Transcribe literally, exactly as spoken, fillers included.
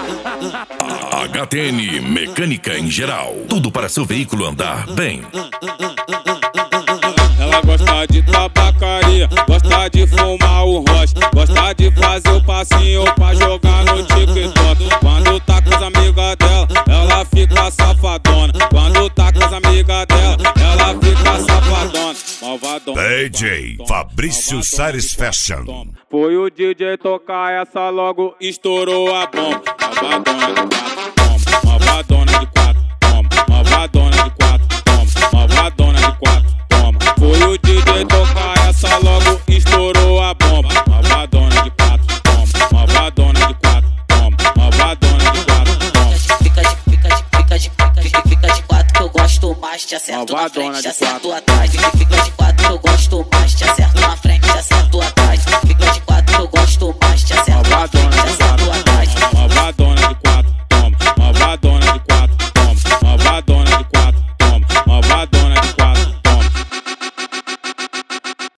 H T N Mecânica em geral. Tudo para seu veículo andar bem. Ela gosta de tabacaria, gosta de fumar o rocha, gosta de fazer o passinho pra jogar no TikTok. Quando tá com as amigas dela, ela fica safadona. Quando tá com as amigas dela, ela fica safadona. Malvadona. D J Fabrício Salles Fashion. Foi o D J tocar essa, logo estourou a bomba. Malvadona de quatro, toma. Malvadona de quatro, toma. Malvadona de quatro, toma. Malvadona de quatro, toma. Foi o D J tocar essa, logo estourou a bomba. Malvadona de quatro, toma. Malvadona de quatro, toma. Malvadona de quatro, toma. Fica de, fica de, fica de, fica de, fica de quatro que eu gosto mais. Te acerto na frente, te acerto atrás. Fica de